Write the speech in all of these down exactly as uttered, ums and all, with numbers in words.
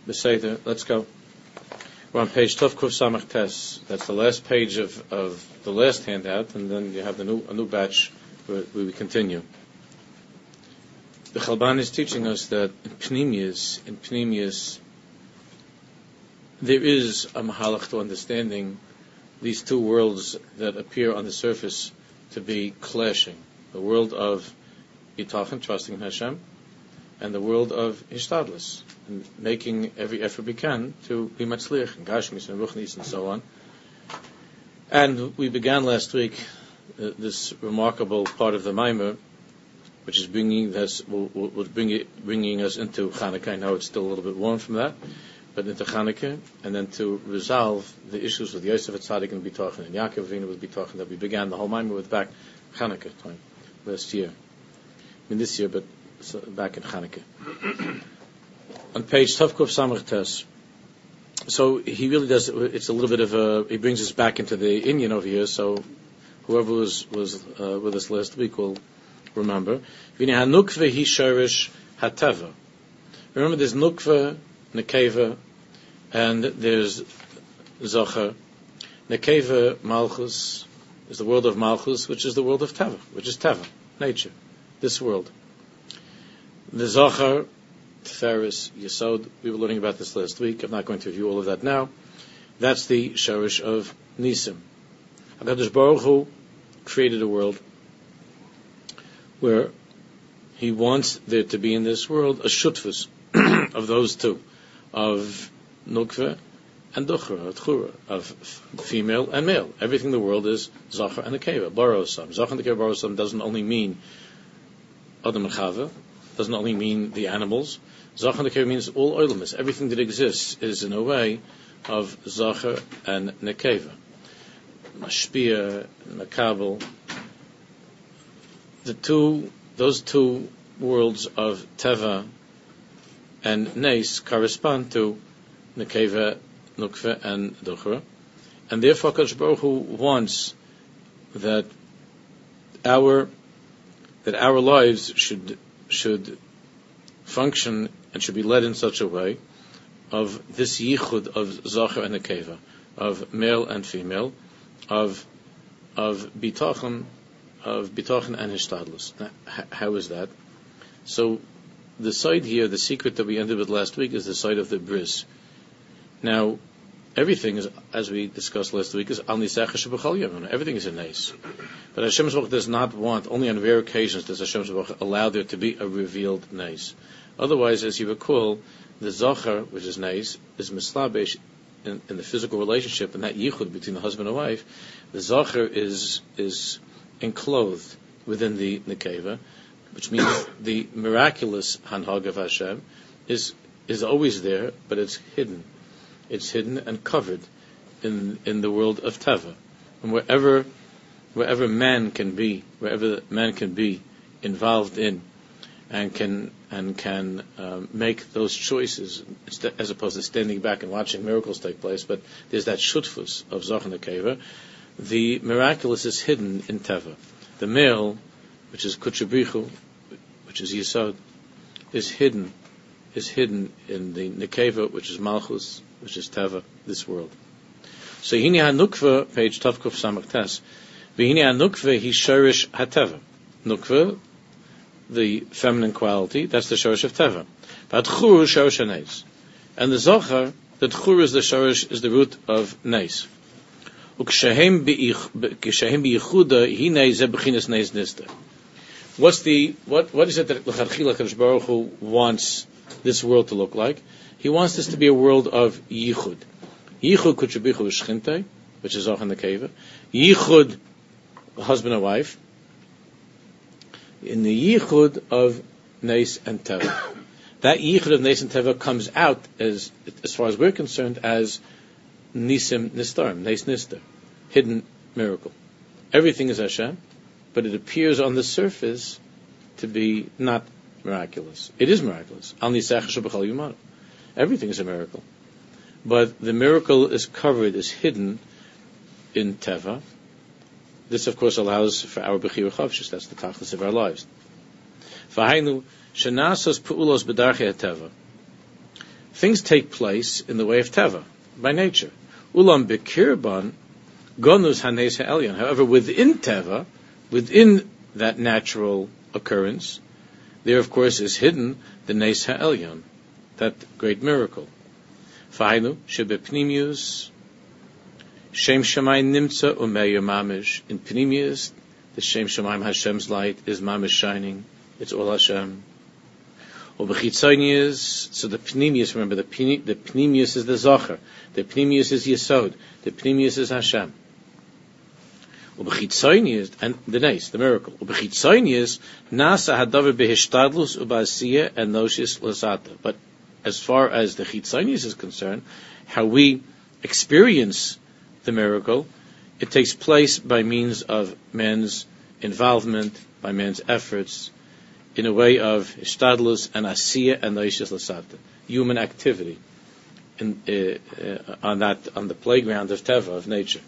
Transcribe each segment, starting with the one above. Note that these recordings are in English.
Beseder, let's go. We're on page Tov Kuf Samach Tes. That's the last page of, of the last handout, and then you have the new a new batch where, where we continue. The Chalban is teaching us that in Pnimius, in Pnimius, there is a mahalach to understanding these two worlds that appear on the surface to be clashing. The world of Bitachon, trusting in Hashem, and the world of Hishtadlus, and making every effort we can to be Matzliach, and Gashmis, and Ruchnis, and so on. And we began last week uh, this remarkable part of the Maimer, which is bringing us, will, will bring it, bringing us into Chanukah. I know it's still a little bit warm from that, but into Chanukah, and then to resolve the issues with Yosef Atzadik and Bitachon, and Yaakov Avinu with Bitachon, that we began the whole Maimer with back Chanukah time last year. I mean this year, but so back in Chanukah. On page Tavkov Samach Tes. So he really does, it's a little bit of a, he brings us back into the Indian over here, so whoever was, was uh, with us last week will remember. Remember there's Nukva, Nekeva, and there's Zocher. Nekeva, Malchus, is the world of Malchus, which is the world of Teva, which is Teva, nature, this world. The Zocher, Tiferes, Yesod, we were learning about this last week. I'm not going to review all of that now. That's the Shorish of Nisim. HaKadosh Baruch Hu created a world where He wants there to be in this world a shutfus of those two, of Nukva and Duchra, Tchura, of female and male. Everything in the world is Zachar and Nekeva, Barosam. Zachar and Nekeva, Barosam doesn't only mean Adam and Chava, doesn't only mean the animals. Zachar and Nekeva means all oilamis. Everything that exists is in a way of Zachar and Nekeva. Mashpia, Makabel. The two, those two worlds of Teva and Nes correspond to Nekeva, Nukva, and Duchra. And therefore, HaKadosh Baruch Hu wants that our, that our lives should should function and should be led in such a way of this yichud of Zachar and Nekeva, of male and female, of of bitachon, of bitachon and hishtadlus. How is that? So the side here, the secret that we ended with last week, is the side of the bris. Now, everything is, as we discussed last week, is al nisecha shebechol yom. Everything is a nes. But Hashem Yisborach does not want, only on rare occasions does Hashem Yisborach allow there to be a revealed nes. Otherwise, as you recall, the Zachar, which is nes, is mislabesh in, in the physical relationship, and that yichud between the husband and wife. The Zachar is is enclosed within the Nekeva, which means the miraculous hanhag of Hashem is is always there, but it's hidden. It's hidden and covered in in the world of Teva, and wherever wherever man can be, wherever man can be involved in, and can and can um, make those choices, as opposed to standing back and watching miracles take place. But there's that shutfus of Zach and Nekeva. The miraculous is hidden in Teva. The male, which is Kutchabrichu, which is Yesod, is hidden is hidden in the Nekeva, which is Malchus, which is Teva, this world. So Hini HaNukva, page Tavkuf Samach Tes, V'Hini HaNukva Hi Shorish HaTeva. Nukva, the feminine quality, that's the Shorish of Teva. V'Tchur Shorish HaNeis. And the Zochar, the Tchur is the Shorish, is the root of Neis. U'Kshehem B'Yichuda Hine Ze B'Chinas Neis Nista. What's the, what, what is it that L'Chadchila HaKadosh Baruch Hu wants this world to look like? He wants this to be a world of Yichud. Yichud Kutchabichu Shchinte, which is Zoch and Nekeva. Yichud, husband and wife. In the Yichud of Nes and Teva. That Yichud of Nes and Teva comes out, as as far as we're concerned, as Nisim Nistarim, Nes Nistar, hidden miracle. Everything is Hashem, but it appears on the surface to be not miraculous. It is miraculous. Al Nisecha Shebechol Yomar. Everything is a miracle. But the miracle is covered, is hidden in Teva. This, of course, allows for our Bechira Chavshis. That's the tachlis of our lives. V'hainu, shenasas pu'ulos b'darchei Teva. things take place in the way of teva, by nature. Ulam bekirban gonus hanes ha'elyon. However, within teva, within that natural occurrence, there of course is hidden the nes ha'elyon, that great miracle. Fa'inu shebepnimius shem shamayim nimtza umeir mamish. In pnimius, the shem shamayim, Hashem's light, is mamish shining. It's all Hashem. Ubechitzonius, so the pnimius, remember the pni, the pnimius is the zocher, the pnimius is Yesod, the pnimius is Hashem. Ubechitzonius, and the nes, the miracle. Ubechitzonius nasa hadavar behishtadlus ubasiya and noshis lasata. But as far as the chitzonius is concerned, how we experience the miracle, it takes place by means of man's involvement, by man's efforts, in a way of ishtadlus and asiya and noishis lasata, human activity, in, uh, uh, on that, on the playground of teva, of nature.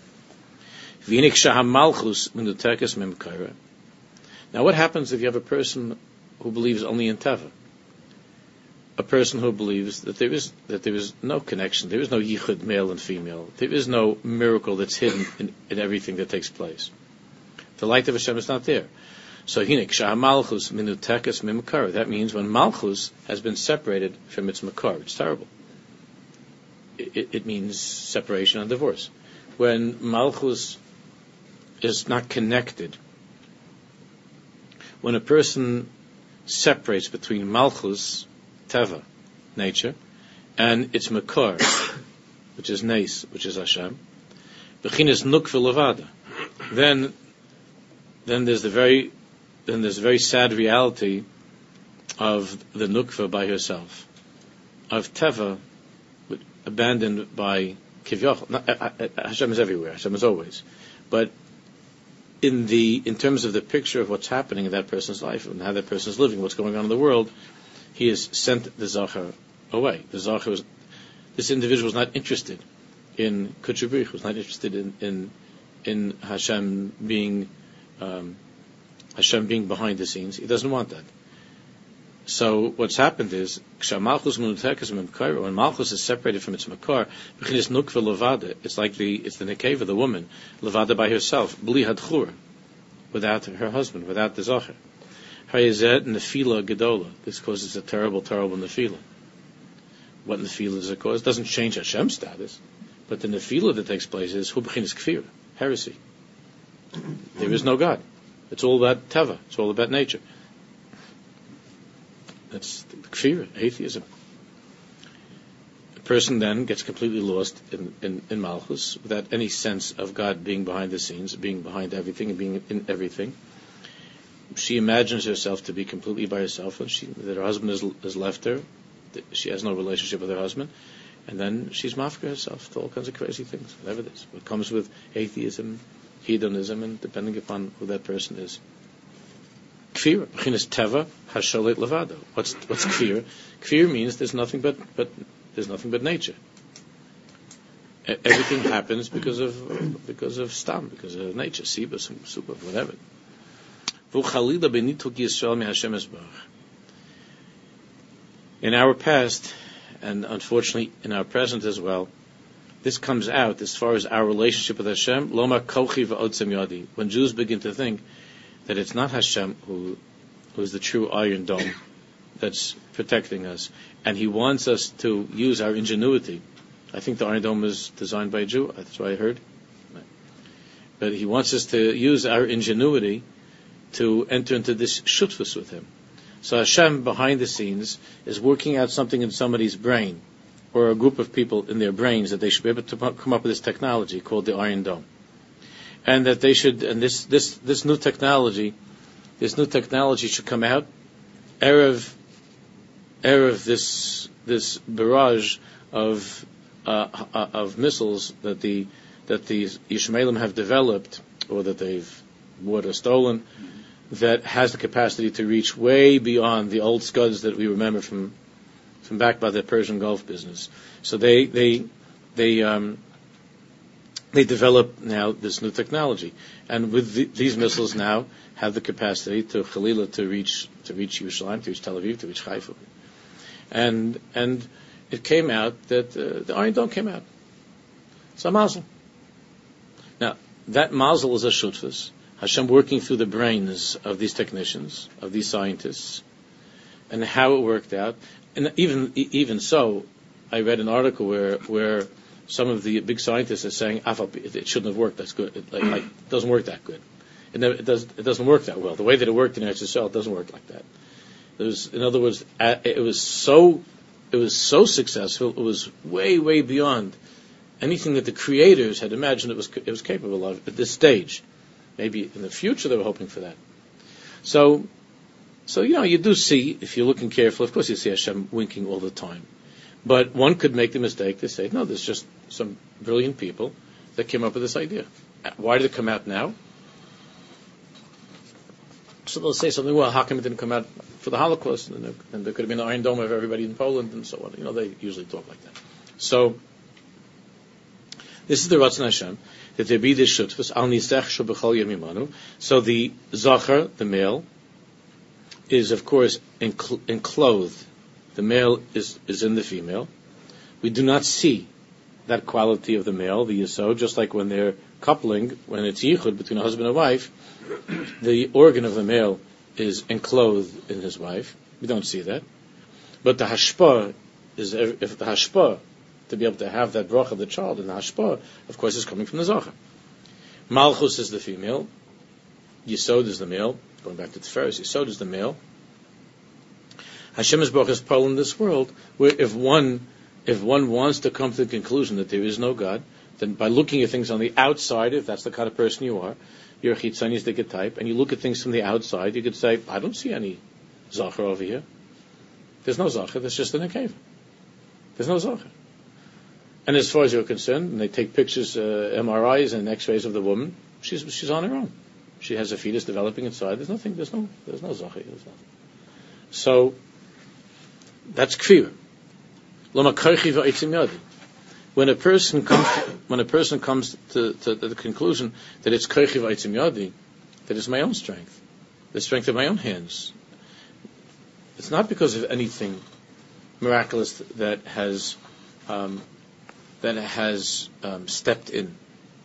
Now, what happens if you have a person who believes only in teva? A person who believes that there is that there is no connection, there is no yichud, male and female, there is no miracle that's hidden in, in everything that takes place. The light of Hashem is not there. So hinik shah malchus minutekas mimkar. That means when malchus has been separated from its makar, it's terrible. It, it, it means separation and divorce. When malchus is not connected, when a person separates between malchus, teva, nature, and its makar, which is nes, which is Hashem, bechinas nukva levada, then then there's the very then there's the very sad reality of the nukva by herself, of teva abandoned by kivyachol. Not, uh, uh, Hashem is everywhere. Hashem is always, but in the in terms of the picture of what's happening in that person's life and how that person is living, what's going on in the world, he has sent the Zachar away. The Zachar was, this individual was not interested in Kudsha Brich, was not interested in in, in Hashem being um, Hashem being behind the scenes. He doesn't want that. So what's happened is, when Malchus is separated from its makar, it's like the it's the nekeva, the woman, levada by herself, bli hadchur, without her husband, without the Zachar. Hayezed nefila gedola. This causes a terrible, terrible nefila. What nefila does it cause? It doesn't change Hashem's status, but the nefila that takes place is hu b'chinas kfir, heresy. There is no God. It's all about teva. It's all about nature. That's kfir, atheism. A person then gets completely lost in, in, in Malchus without any sense of God being behind the scenes, being behind everything and being in everything. She imagines herself to be completely by herself, and she, that her husband has, has left her. She has no relationship with her husband, and then she's mafka herself to all kinds of crazy things, whatever it is. What comes with atheism, hedonism, and depending upon who that person is. Kfir, b'chinas teva, hasholet levado. What's what's kfir? Kfir means there's nothing but but there's nothing but nature. E- everything happens because of because of stam, because of nature, siba, super, whatever. In our past, and unfortunately in our present as well, this comes out as far as our relationship with Hashem. Loma kochi v'otzem yadi. When Jews begin to think that it's not Hashem who who is the true iron dome that's protecting us, and He wants us to use our ingenuity. I think the iron dome was designed by a Jew. That's what I heard. But He wants us to use our ingenuity to enter into this shutfus with Him. So Hashem, behind the scenes, is working out something in somebody's brain, or a group of people in their brains, that they should be able to come up with this technology called the Iron Dome. And that they should, and this, this, this new technology, this new technology should come out, erev, erev this, this barrage of, uh, of missiles that the, that the Yishmaelim have developed, or that they've bought or stolen, that has the capacity to reach way beyond the old scuds that we remember from from back by the Persian Gulf business. So they they they um, they develop now this new technology, and with the, these missiles now have the capacity to Khalila to reach to reach Yerushalayim, to reach Tel Aviv, to reach Haifa, and and it came out that uh, the Iron Dome came out. It's a mazel. Now, that mazel is a shutfus. Hashem working through the brains of these technicians, of these scientists, and how it worked out. And even even so, I read an article where where some of the big scientists are saying it shouldn't have worked. That's good. It, like, like, it doesn't work that good. It, never, it does. It doesn't work that well. The way that it worked in Eretz Yisrael, it doesn't work like that. It was, in other words, it was so it was so successful. It was way way beyond anything that the creators had imagined it was it was capable of at this stage. Maybe in the future they were hoping for that. So, so you know, you do see, if you're looking carefully, of course you see Hashem winking all the time. But one could make the mistake to say, no, there's just some brilliant people that came up with this idea. Why did it come out now? So they'll say something, well, how come it didn't come out for the Holocaust? And there, and there could have been an Iron Dome of everybody in Poland and so on. You know, they usually talk like that. So, this is the Ratzon Hashem, that there be this shutfus, al nisech shu b'chol yom imanu. So the zachar, the male, is of course encl- enclosed. The male is, is in the female. We do not see that quality of the male, the yesod, just like when they're coupling, when it's yichud between a husband and wife, the organ of the male is enclosed in his wife. We don't see that. But the hashpah is, if the hashpah, to be able to have that bracha of the child, and the hashpah, of course, is coming from the zachar. Malchus is the female. Yesod is the male. Going back to the Tiferes, Yesod is the male. Hashem's bracha is pole in this world, where if one, if one wants to come to the conclusion that there is no God, then by looking at things on the outside, if that's the kind of person you are, you're a chitzanistic type, and you look at things from the outside, you could say, I don't see any zachar over here. There's no zachar. There's just an nekeva. There's no zachar. And as far as you're concerned, when they take pictures, uh, M R Is and X-rays of the woman, she's she's on her own. She has a fetus developing inside. There's nothing. There's no. There's no zachar. There's nothing. So that's kfir. Lama karchi v'aitzim yadi. When a person comes, when a person comes to, to, to the conclusion that it's karchi v'aitzim yadi, that it's my own strength, the strength of my own hands. It's not because of anything miraculous that has. Um, that has um, stepped in.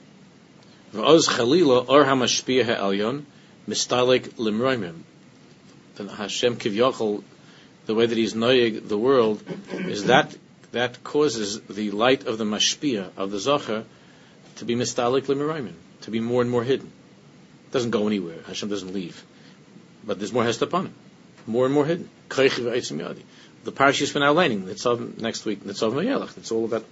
V'oz chalila or hamashpiyah ha'elyon mistalek limroimim. Then Hashem kivyachol, the way that He's noyeg the world, is that that causes the light of the mashpiyah of the zachar to be mistalek limroimim, to be more and more hidden. It doesn't go anywhere. Hashem doesn't leave, but there's more hest upon it, more and more hidden. The parsha is for now learning. It's next week. It's all Vayelach. It's all about.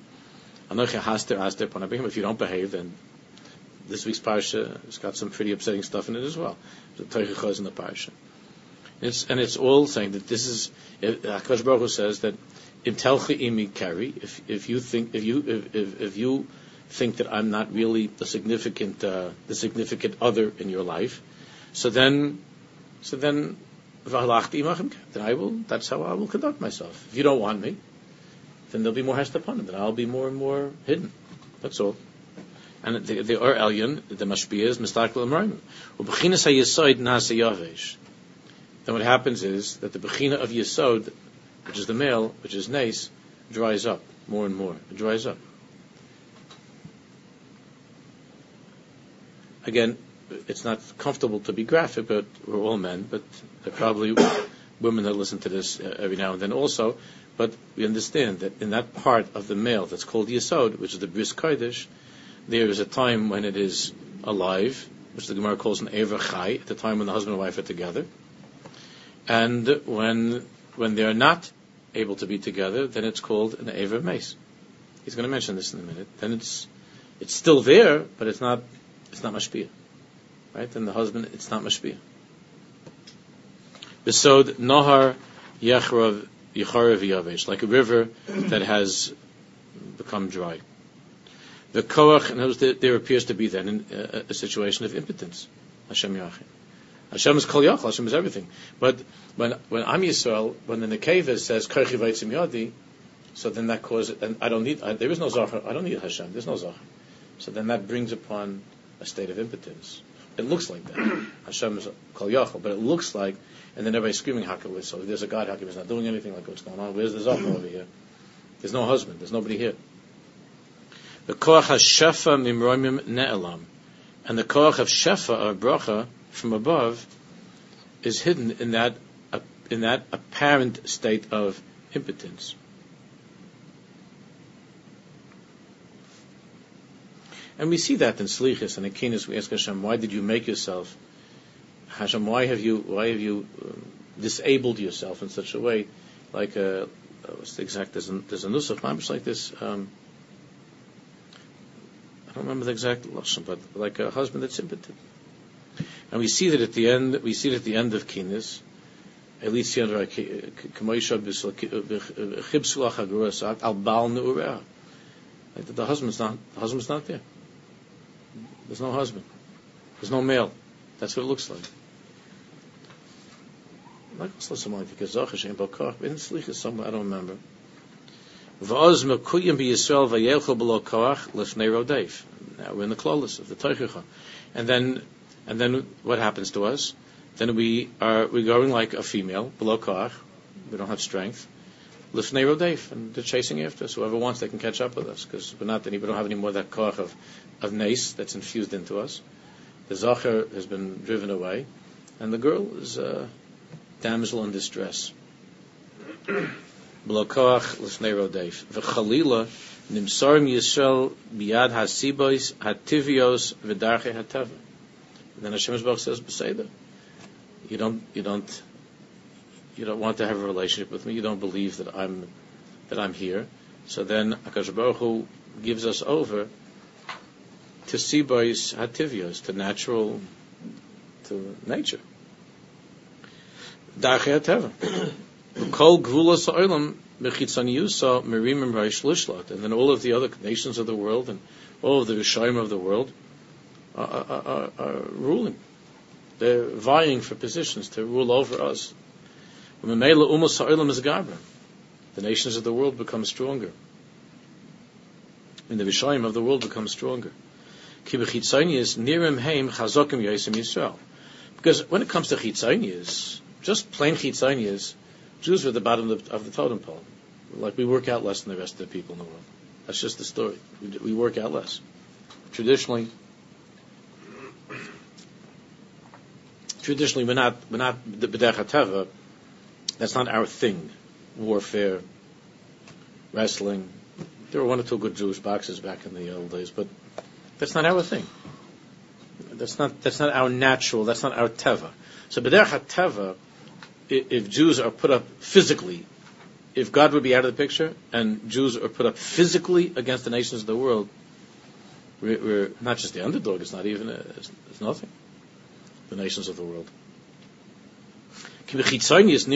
If you don't behave, then this week's parsha has got some pretty upsetting stuff in it as well. The Teichach in the parsha. It's, and it's all saying that this is. HaKadosh Baruch Hu says that in telchi imi kari. If if you think if you if, if, if you think that I'm not really the significant uh, the significant other in your life, so then so then then I will. That's how I will conduct myself. If you don't want me, then there'll be more hest upon it. Then I'll be more and more hidden. That's all. And the, the Or Elyon, the Mashpiyah, is Mistakal Amrayim. U'Bechinas HaYesod Nasa Yavesh. Then what happens is that the Bechina of Yesod, which is the male, which is Nes, dries up more and more. It dries up. Again, it's not comfortable to be graphic, but we're all men, but there are probably women that listen to this uh, every now and then also. But we understand that in that part of the male that's called Yesod, which is the Bris Kodesh, there is a time when it is alive, which the Gemara calls an Ever Chai, at the time when the husband and wife are together. And when when they are not able to be together, then it's called an Ever Meis. He's going to mention this in a minute. Then it's it's still there, but it's not it's not Mashpiyah. Right? And the husband, it's not Mashpiyah. Besod Nohar Yachrav like a river that has become dry. The koach, and there appears to be then a, a situation of impotence. Hashem Yachid. Hashem is Kol Yachal, Hashem is everything. But when when I'm Yisrael, when the Nekeva says Karchi Vaitzim Yadi, so then that causes, and I don't need, I, there is no Zachar, I don't need Hashem, there's no Zachar. So then that brings upon a state of impotence. It looks like that. Hashem is Kol Yachal, but it looks like, and then everybody's screaming, how come so there's a God, how come he's not doing anything, like what's going on, where's the Zachar over here? There's no husband. There's nobody here. The koach hashefa mimroimim ne'elam, and the koach of shefa, or bracha, from above, is hidden in that uh, in that apparent state of impotence. And we see that in Slichus and in Kinas. We ask Hashem, why did you make yourself? Hashem, why have you why have you uh, disabled yourself in such a way? Like uh, what's the exact? There's a, there's a nusach mamish like this. Um, I don't remember the exact lashon, but like a husband that's impotent. And we see that at the end. We see that at the end of Kinas. Like the husband's not the husband's not there. There's no husband. There's no male. That's what it looks like. Like somewhere, I don't remember. Now we're in the Klolos of the Teichecha. And then and then what happens to us? Then we are we're going like a female, below koach. We don't have strength. Lifnei rodeif, and they're chasing after us. Whoever wants, they can catch up with us, because we're not any, we don't have any more of that koach of of neis that's infused into us. The zacher has been driven away, and the girl is a damsel in distress. Below koach lifnei rodeif. V'chalila nimsarim Yisrael biyad hasibois hativios v'darchei hateva. Then Hashem Yisrael says, "Beseder, you don't, you don't." You don't want to have a relationship with me. You don't believe that I'm that I'm here. So then HaKadosh Baruch Hu gives us over to sibois hativios, to natural, to nature. Darchei hateva. Kol gvulos ha'olam mechitzoniyusa merimim reish lishlot. And then all of the other nations of the world and all of the Rishayim of the world are, are, are, are ruling. They're vying for positions to rule over us. The nations of the world become stronger. And the Rishayim of the world become stronger. Because when it comes to chitzonius, just plain chitzonius, Jews are at the bottom of the, of the totem pole. Like we work out less than the rest of the people in the world. That's just the story. We, we work out less. Traditionally, traditionally we're not we're not the b'derech hateva. That's not our thing. Warfare, wrestling. There were one or two good Jewish boxers back in the old days, but that's not our thing. That's not that's not our natural. That's not our teva. So b'derech hateva, if Jews are put up physically, if God would be out of the picture and Jews are put up physically against the nations of the world, we're, we're not just the underdog. It's not even. A, it's, it's nothing. The nations of the world. Chitzonius,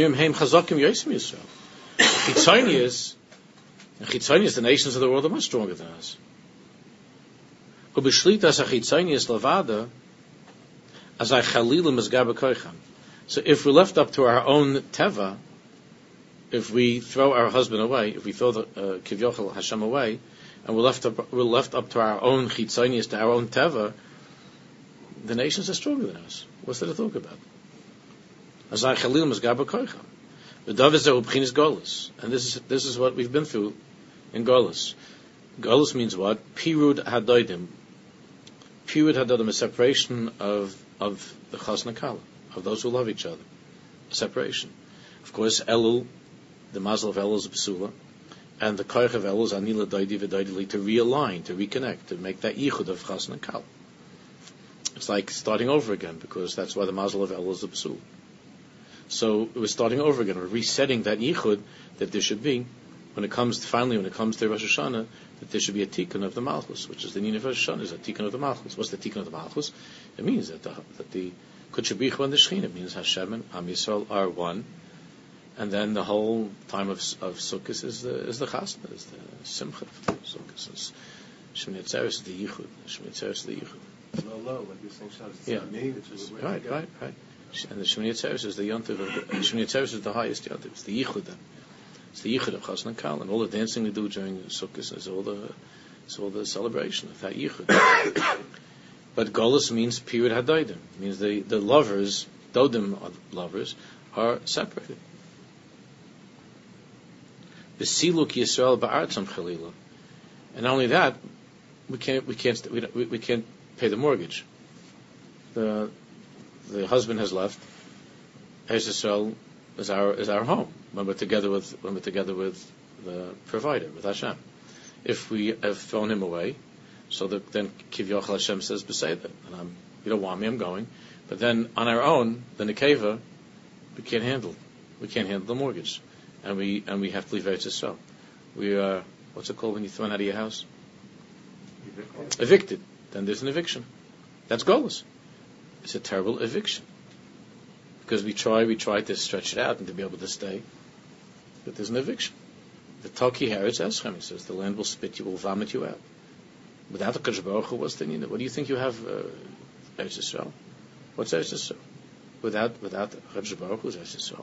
Chitzonius, Chitzonius, the nations of the world are much stronger than us. So if we're left up to our own teva, if we throw our husband away, if we throw the Kivyochel uh, Hashem away, and we're left up, we're left up to our own Chitzonius, to our own teva, the nations are stronger than us. What's there to talk about? And this is this is what we've been through in Golus. Golus means what? Pirud hadoidim. Pirud hadoidim, a separation of of the chas nakala, of those who love each other. A separation. Of course, Elul, the mazel of Elul is B'sula, and the koich of Elul is anila doidi v'doidili, to realign, to reconnect, to make that yichud of chas nakala. It's like starting over again, because that's why the mazel of Elul is B'sula. So we're starting over again. We're resetting that yichud that there should be when it comes to, finally when it comes to Rosh Hashanah, that there should be a tikkun of the Malchus, which is the name of Rosh Hashanah, is a tikkun of the Malchus. What's the tikkun of the Malchus? It means that the that the Kutchabichu and the Shechina, it means Hashem and Am Yisrael are one, and then the whole time of of Sukkot is the is the Chasna, is the Simcha of Sukkot. Is Shemini Atzeres is the yichud. Shemini Atzeres is the yichud. Low, low, like you're saying, Shabbos. It's yeah. not me, which is right, right, right. And the Shemini Atzeres is the yontiv of the Shemini Atzeres is the highest yontiv. It's the yichud. It's the yichud of Chas and Kal, and all the dancing we do during Sukkot is all the it's all the celebration of that yichud. But Golus means period hadoidim. It means the the lovers, dodim lovers, are separated. V'siluk Yisrael ba'artzam chalila. And not only that, we can't we can't we, we, we can't pay the mortgage. The the husband has left. Eretz Yisrael is our is our home when we're together with when we're together with the provider, with Hashem. If we have thrown him away, so that then Kivyochel Hashem says B'Seidah, and I'm you don't want me, I'm going. But then on our own, the Nekeva, we can't handle we can't handle the mortgage, and we and we have to leave Eretz Yisrael. We are what's it called when you're thrown out of your house? Evicted. Evicted. Then there's an eviction. That's Golus. It's a terrible eviction. Because we try, we try to stretch it out and to be able to stay. But there's an eviction. The Taki Heretz Eschem, he says, the land will spit you, will vomit you out. Without the Kadosh Baruch Hu, what's the need? What do you think you have, uh, Eretz Yisrael? What's Eretz Yisrael? Without, without Kadosh Baruch Hu is Eretz Yisrael.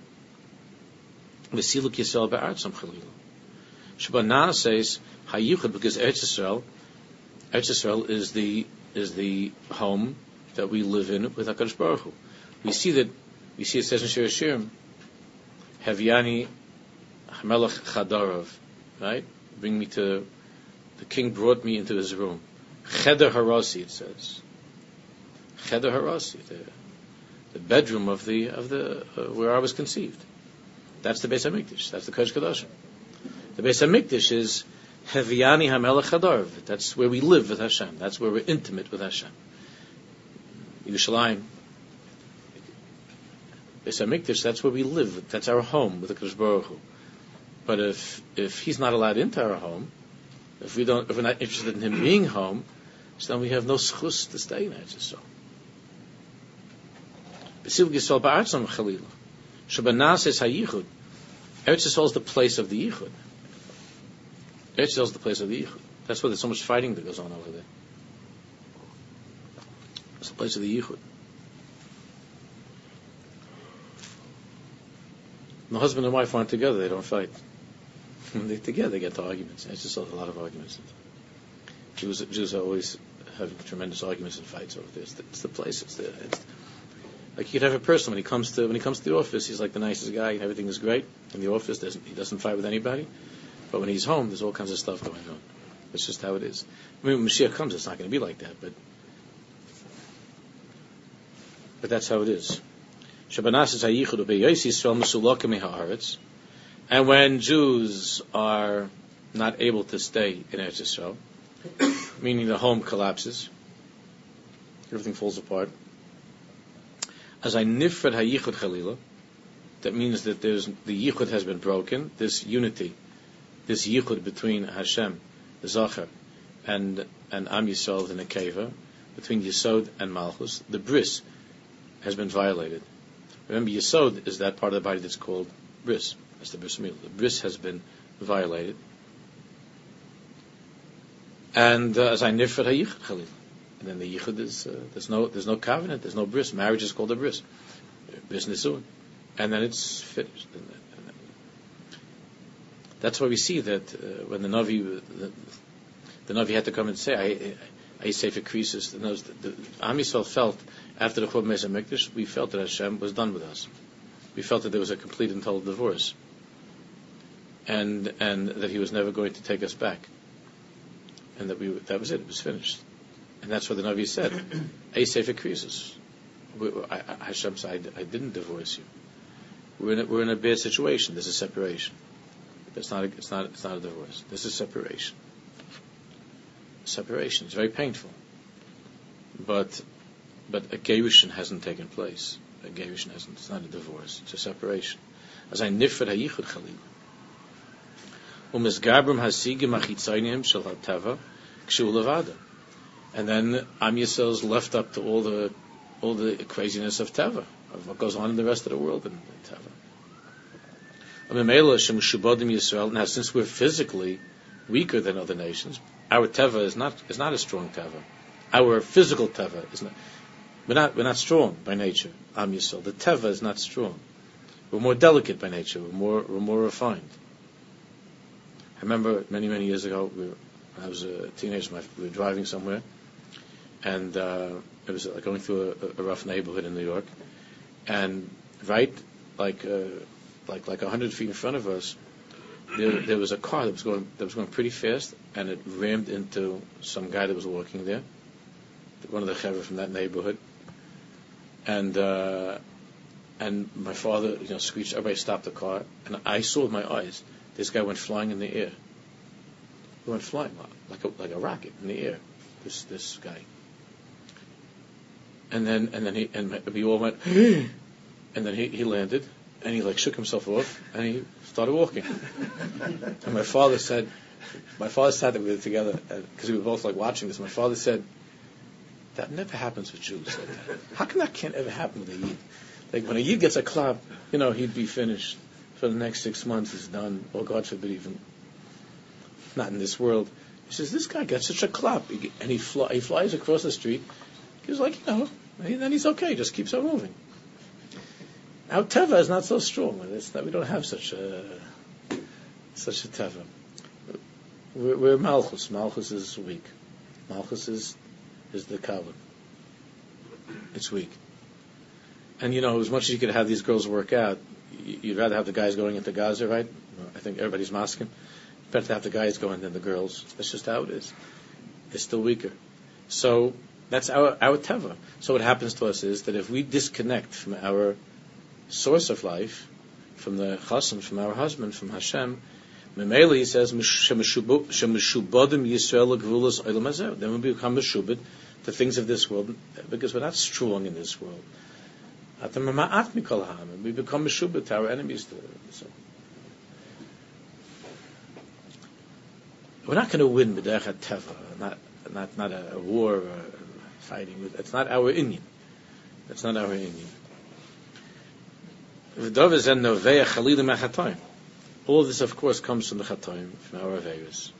V'siluk Yisrael ba'artzam chalila. Shabbanah says, Hayichud, because Eretz Yisrael, Eretz Yisrael is the, is the home that we live in with HaKadosh Baruch Hu. We see that, we see it says in Shir Hashirim, Havyani Hamelech Chadarov, right? Bring me to, the king brought me into his room. Cheder Harasi, it says. Cheder Harasi, the, the bedroom of the, of the, uh, where I was conceived. That's the Beis HaMikdash. That's the Kodesh Kodashim. The Beis HaMikdash is Havyani Hamelech Chadarov. That's where we live with Hashem. That's where we're intimate with Hashem. Yerushalayim, Beis HaMikdash, that's where we live. That's our home with the Kadosh Baruch Hu. But if if he's not allowed into our home, if we don't, if we're not interested in him being home, so then we have no schus to stay in Eretz Yisrael. B'siluk Yisrael ba'artzam chalila. Shabbanas is hayichud. Eretz Yisrael is the place of the yichud. Eretz Yisrael is the place of the yichud. That's why there's so much fighting that goes on over there. It's the place of the yichud. When the husband and wife aren't together, they don't fight. When they're together, they get to arguments. It's just a lot of arguments. Jews, Jews are always having tremendous arguments and fights over this. It's the place. It's the, it's, like you could have a person when he comes to when he comes to the office, he's like the nicest guy. Everything is great in the office. Doesn't he doesn't fight with anybody? But when he's home, there's all kinds of stuff going on. It's just how it is. I mean, when Mashiach comes, it's not going to be like that. But but that's how it is. And when Jews are not able to stay in Eretz Yisrael, meaning the home collapses, everything falls apart. As I nifred hayichud chalila, that means that there's the yichud has been broken. This unity, this yichud between Hashem, the Zachar, and and Am Yisrael, the Nekeva, between Yesod and Malchus, the bris has been violated. Remember, Yesod is that part of the body that's called bris. That's the bris milah. The bris has been violated. And uh, as I nifred hayichud chalila, and then the yichud is uh, there's no there's no covenant, there's no bris. Marriage is called a bris, bris nisuin, and then it's finished. And then, and then. That's why we see that uh, when the Navi the, the Navi had to come and say, I I say for Krisis, the, the, the Am Yisrael felt after the Churban Beis HaMikdash, we felt that Hashem was done with us. We felt that there was a complete and total divorce, and and that He was never going to take us back, and that we that was it. It was finished. And that's what the Navi said. I say for Krisis, Hashem said, I, I didn't divorce you. We're in a, we're in a bad situation. There's a separation. It's not a, it's not it's not a divorce. This is separation. Separation. It's very painful. But but a gerushin hasn't taken place. A gerushin hasn't. It's not a divorce. It's a separation. As I nifred hayichud chalil. Umis gabrim hasigim achitzaynim shel hatava kshu levada. And then Am Yisrael is left up to all the all the craziness of Teva, of what goes on in the rest of the world in, in Teva. Now, since we're physically weaker than other nations, our Teva is not is not a strong Teva. Our physical Teva is not. We're not we're not strong by nature. Am Yisrael. The Teva is not strong. We're more delicate by nature. We're more we're more refined. I remember many many years ago, we were, when I was a teenager, my, we were driving somewhere. And uh, it was like going through a, a rough neighborhood in New York, and right, like uh, like like a hundred feet in front of us, there, there was a car that was going that was going pretty fast, and it rammed into some guy that was walking there, one of the chevra from that neighborhood, and uh, and my father, you know, screeched. Everybody stopped the car, and I saw with my eyes this guy went flying in the air. He went flying like a like a rocket in the air. This this guy, and then and then he and my, we all went, and then he, he landed. And he like shook himself off, and he started walking. And my father said, my father sat there together because we were both like watching this. My father said, "That never happens with Jews. Like that. How come that can't ever happen with a Yid? Like when a Yid gets a klap, you know, he'd be finished for the next six months. He's done, or God forbid, even not in this world." He says, "This guy gets such a klap, and he fly, he flies across the street. He's like, you know, and then he's okay. Just keeps on moving." Our teva is not so strong. It's not, we don't have such a such a teva. We're, we're malchus. Malchus is weak. Malchus is is the kavod. It's weak. And you know, as much as you could have these girls work out, you'd rather have the guys going into Gaza, right? I think everybody's masking. Better to have the guys going than the girls. That's just how it is. It's still weaker. So that's our our teva. So what happens to us is that if we disconnect from our source of life, from the chasam, from our husband, from Hashem, Memele, he says, Shemeshubodim Yisrael Gvulas Olam Hazeh. Then we become meshubed to things of this world, because we're not strong in this world. We become meshubed to our enemies. So we're not going to win with Derech Teva, not not not a, a war, or fighting. It's not our Indian. That's not our Indian. All of this, of course, comes from the Chatoim, from our Averis.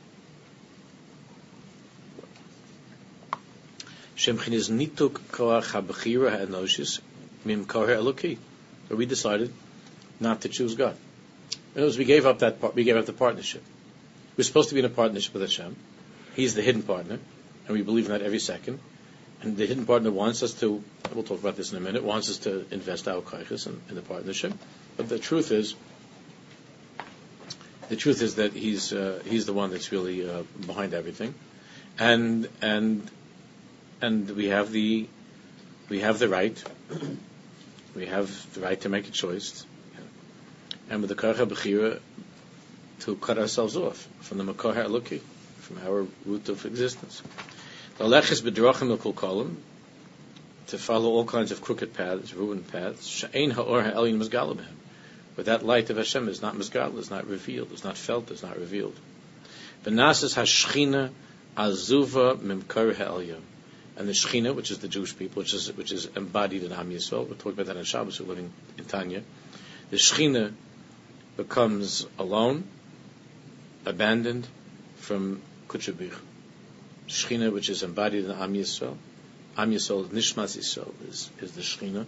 But we decided not to choose God. In other words, we gave up that part, we gave up the partnership. We're supposed to be in a partnership with Hashem. He's the hidden partner, and we believe in that every second. And the hidden partner wants us to, we'll talk about this in a minute, wants us to invest our kaiches in, in the partnership. But the truth is, the truth is that he's uh, he's the one that's really uh, behind everything, and and and we have the we have the right, we have the right to make a choice, and with the karcha bechira to cut ourselves off from the makor ha'eloki, from our root of existence. To follow all kinds of crooked paths, ruined paths. But that light of Hashem is not mizgal, is not revealed, is not felt, is not revealed. Benasas hashchina azuva mimkar ha'elyon. And the Shechina, which is the Jewish people, which is which is embodied in Am Yisrael, we're talking about that on Shabbos, we're living in Tanya. The Shechina becomes alone, abandoned from Kutshabich. Shechina, which is embodied in Am Yisrael. Am Yisrael, Nishmas Yisrael, is, is the Shechina.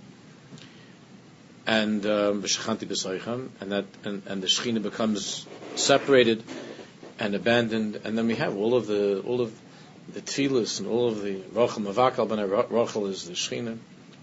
And B'shechanti B'soicham, and that and, and the Shechina becomes separated and abandoned, and then we have all of the all of the tefillas and all of the Rachel Mavakal B'nai Rachel is the Shechina.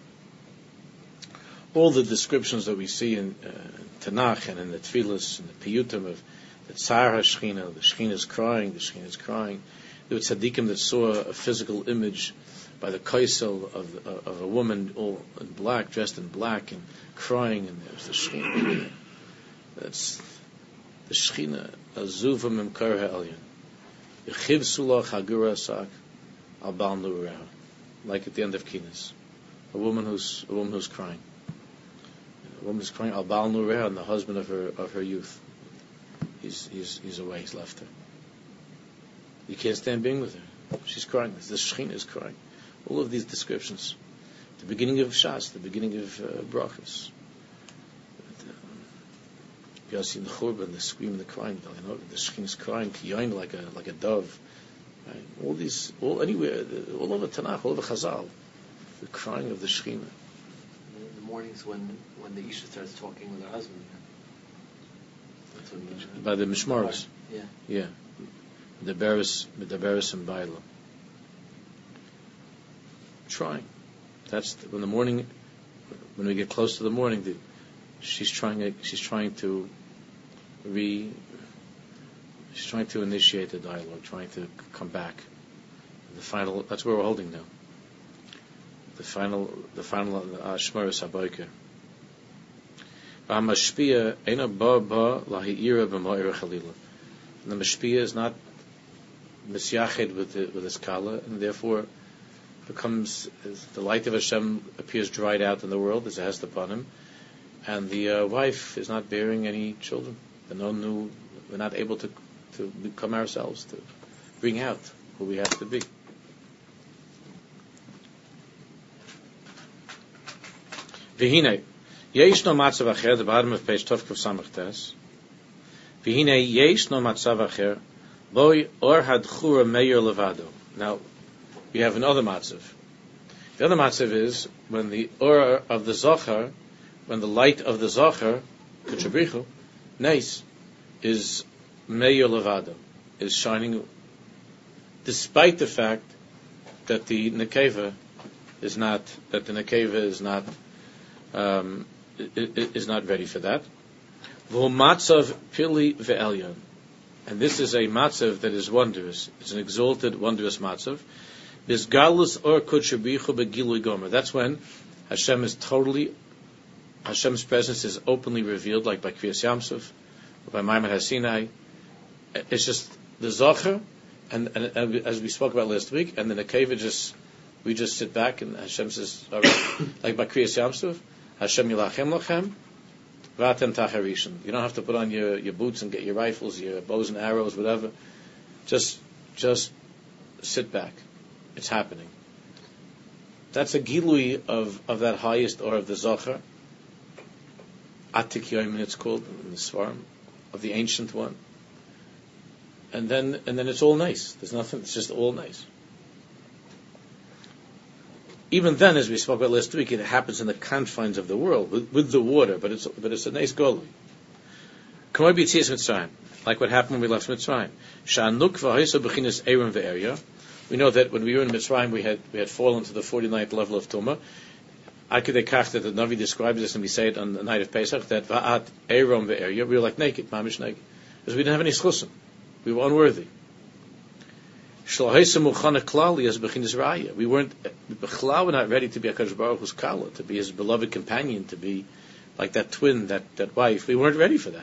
All the descriptions that we see in uh, Tanakh and in the tefillas and the piyutim of the Tzar HaShechina, the Shechina is crying, the Shechina is crying. There were tzaddikim that saw a physical image by the kaisel of, of, of a woman all in black, dressed in black, and crying, and there's the Shechina. That's the Shechina. Azuva mimkar ha'elyon. Yechiv sulach hagura sak al bal nureha. Like at the end of Kinas, a woman who's a woman who's crying. A woman is crying al bal nureha, and the husband of her of her youth. He's he's he's away. He's left her. You can't stand being with her. She's crying. The Shechina is crying. All of these descriptions. The beginning of Shas, the beginning of uh, Brachas. You see the Churban, the scream, the crying. You know, the Shechina is crying, kiyain, like a like a dove. Right? All these, all anywhere, all over Tanakh, all over Chazal, the crying of the Shechina. In the mornings when when the Isha starts talking with her husband. That's when the, By the Mishmaros. Yeah. Yeah. The Beres, the Beres and Baila. Trying. That's the, when the morning, when we get close to the morning, the, she's trying. She's trying to re She's trying to initiate the dialogue, trying to come back. The final, that's where we're holding now. The final, the final Shmoros HaBoker. V'hamashpia eina ba ba lahi'ira b'ma'ira chalila. And the mashpia is not misyached with the, with his kala, and therefore becomes, the light of Hashem appears dried out in the world as it has upon him, and the uh, wife is not bearing any children. The no new, we're not able to to become ourselves, to bring out who we have to be. V'hinei, yesh no matzav acher, the bottom of page Tov Kuf Samach Tes. V'hinei, yesh no matzav acher, loy or hadchura meir levado. Now, we have another matzav. The other matzav is when the or of the zochar, when the light of the zochar, kuchabrichu, neis, is meir levado, is shining, despite the fact that the nekeva is not, that the nekeva is not, um, is not ready for that. V'hu matzav pili ve'elyon. And this is a matzav that is wondrous. It's an exalted, wondrous matzav. This galus or kudshabichu begilui gomer. That's when Hashem is totally, Hashem's presence is openly revealed, like by Kriyas Yamsuf, or by Maimon HaSinai. It's just the zocher, and, and, and as we spoke about last week, and the nekeva just, we just sit back and Hashem says, all right, like by Kriyas Yamsuf, Hashem yilachem lachem, v'atem tacharishan. You don't have to put on your, your boots and get your rifles, your bows and arrows, whatever. Just, just sit back. It's happening. That's a gilui of, of that highest or of the zocher. Atik Yoimin, it's called in the Svarim, of the ancient one. And then, and then it's all nice. There's nothing. It's just all nice. Even then, as we spoke about last week, it happens in the confines of the world with, with the water, but it's but it's a nice goal. Like what happened when we left Mitzrayim. We know that when we were in Mitzrayim, we had we had fallen to the forty-ninth level of Tumah. Akidekach, that the Navi describes this, and we say it on the night of Pesach, that va'at eirom ve'erya, we were like naked, mamish naked, because we didn't have any schusim. We were unworthy. We weren't, we were not ready to be HaKadosh Baruch Hu's kala, to be his beloved companion, to be like that twin, that, that wife. We weren't ready for that.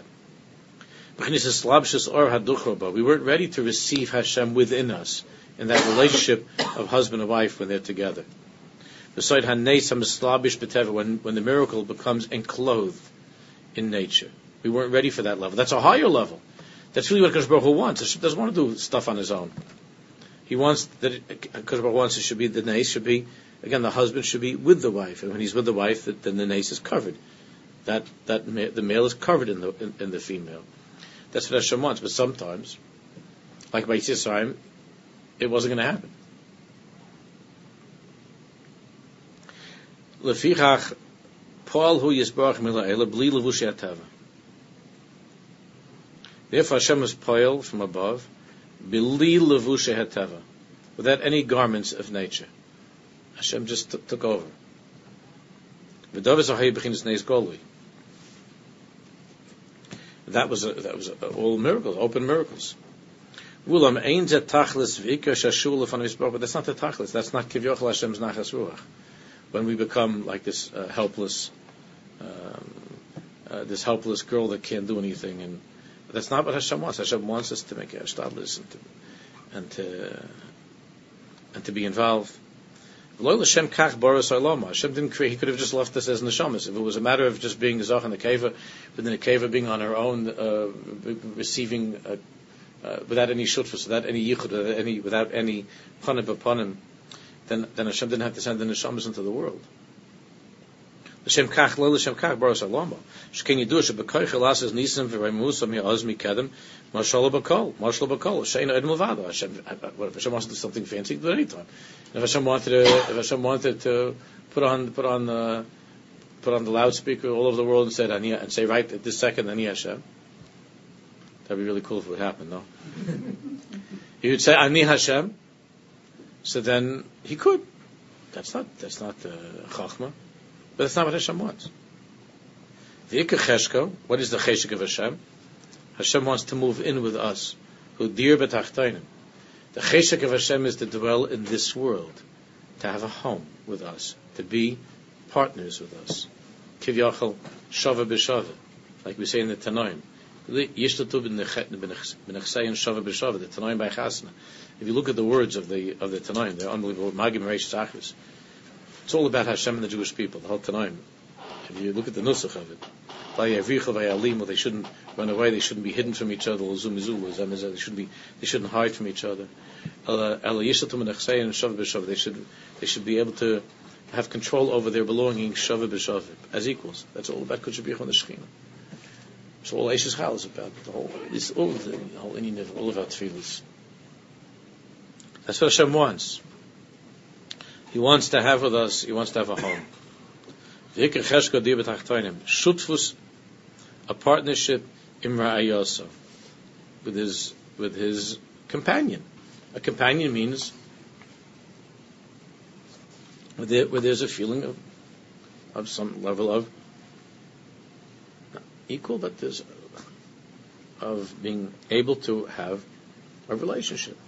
We weren't ready to receive Hashem within us, in that relationship of husband and wife when they're together. When, when the miracle becomes enclosed in nature. We weren't ready for that level. That's a higher level. That's really what HaKadosh Baruch Hu wants. Hashem doesn't want to do stuff on his own. He wants that HaKadosh Baruch Hu wants it should be, the nace should be, again, the husband should be with the wife. And when he's with the wife, then the nace is covered. That, that, the male is covered in the, in, in the female. That's what Hashem wants. But sometimes, like by Yisrael, it wasn't going to happen. Lefichach, Paul hu yisbarach mila'ela bli levushi hatava. Therefore, Hashem is poil from above, bli levushi hatava, without any garments of nature. Hashem just t- took over. That was a, that was a, all miracles, open miracles. But that's not the tachlis. That's not kivyochel Hashem's nachas ruach. When we become like this uh, helpless, um, uh, this helpless girl that can't do anything, and that's not what Hashem wants. Hashem wants us to make a shtadlis and to and to and to be involved. Hashem didn't create. He could have just left us as neshamas. If it was a matter of just being zach and the keva, but then the keva being on her own, uh, receiving uh, uh, without any shutfus, without any yichud, without any without any panim upon him, then then Hashem didn't have to send the neshamas into the world. Hashem kach lo Hashem kach baros alama. Shken yidu shebekoich elasas nisim v'reimusam ya'azmi kedem mashal bakol mashal bakol sheina edem levado. Hashem, what if Hashem wants to do something fancy? He can do it anytime. And if Hashem wanted to, if Hashem wanted to put on put on uh, put on the loudspeaker all over the world and said Ani and say right at this second Ani Hashem, that'd be really cool if it would happen. No, he would say Ani Hashem. So then he could. That's not that's not uh, chachma. But that's not what Hashem wants. The Ikar Cheshko, what is the Cheshek of Hashem? Hashem wants to move in with us Hu dir b'tachtonim. The cheshek of Hashem is to dwell in this world, to have a home with us, to be partners with us. Kivyachal shava b'shava, like we say in the Tanoim. Yishtatu b'nechsein shava b'shava, the Tanoim by Chasna. If you look at the words of the of the Tanoim, they're unbelievable. Magim Reish Tzachris. It's all about Hashem and the Jewish people, the whole Tanoim. If you look at the nusach of it, they shouldn't run away. They shouldn't be hidden from each other. They shouldn't be. They shouldn't hide from each other. They should. They should be able to have control over their belongings, shavah b'shavah, as equals. That's all about Kodesh Baruch Hu and the Shekhinah. That's all Eishes Chal is about. The whole, this, all of the, the whole Indian of all of our tefillas. That's what Hashem wants. He wants to have with us. He wants to have a home. Shutfus, a partnership imra ayoso, with his with his companion. A companion means where, there, where there's a feeling of of some level of not equal, but there's of being able to have a relationship.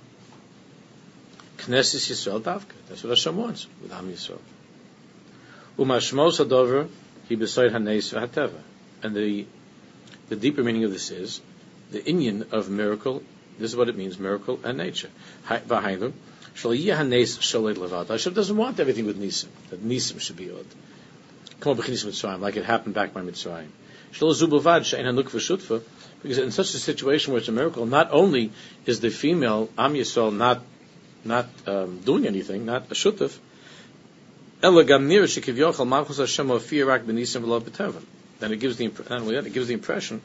Knesset Yisrael Davka. That's what Hashem wants with Am Yisrael. Umashmos hadover he beside haneis v'hateva, and the the deeper meaning of this is the inyan of miracle. This is what it means: miracle and nature. V'hainu shaliyah haneis shalei levad. Hashem doesn't want everything with nisim. That nisim should be odd. Come on, b'chinis Mitzrayim, like it happened back by Mitzrayim. Shlo zubovad she'en hanuk v'shutfa, because in such a situation where it's a miracle, not only is the female Am Yisrael not not um, doing anything, not a shutaf. Then it gives the it gives the impression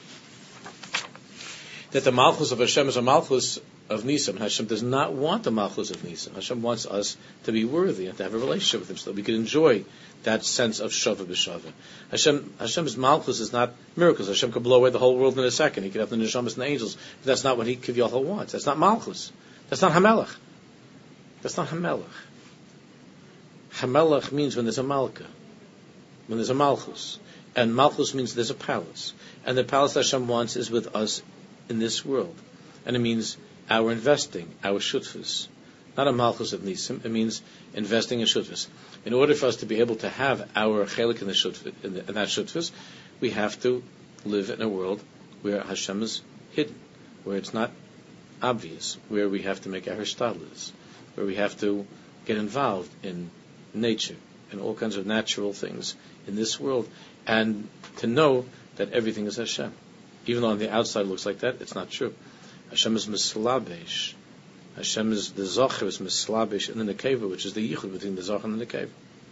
that the malchus of Hashem is a malchus of Nisim. Hashem does not want the malchus of Nisim. Hashem wants us to be worthy and to have a relationship with Him, so that we can enjoy that sense of shava b'shava. Hashem, Hashem's malchus is not miracles. Hashem could blow away the whole world in a second. He could have the neshamas and the angels, but that's not what He Kivyachal wants. That's not malchus. That's not hamelach. That's not hamelach. Hamelach means when there's a malka, when there's a malchus, and malchus means there's a palace, and the palace that Hashem wants is with us in this world, and it means our investing, our shutfus, not a malchus of nisim. It means investing in shutfus. In order for us to be able to have our chelik in the shutfus, in, in that shutfus, we have to live in a world where Hashem is hidden, where it's not obvious, where we have to make our hishtadlus, where we have to get involved in nature and all kinds of natural things in this world, and to know that everything is Hashem. Even though on the outside it looks like that, it's not true. Hashem is mislabesh. Hashem is the Zocher is mislabesh in the Nekeva, which is the yichud between the Zocher and the Nekeva.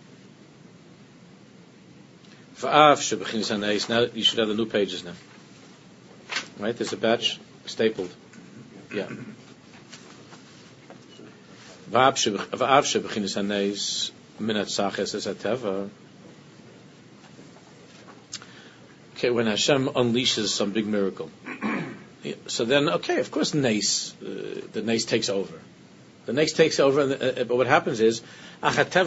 Now you should have the new pages now. Right? There's a batch stapled. Yeah. Okay, when Hashem unleashes some big miracle, so then, okay, of course, nace, uh, the nace takes over. The nace takes over, and, uh, but what happens is, but then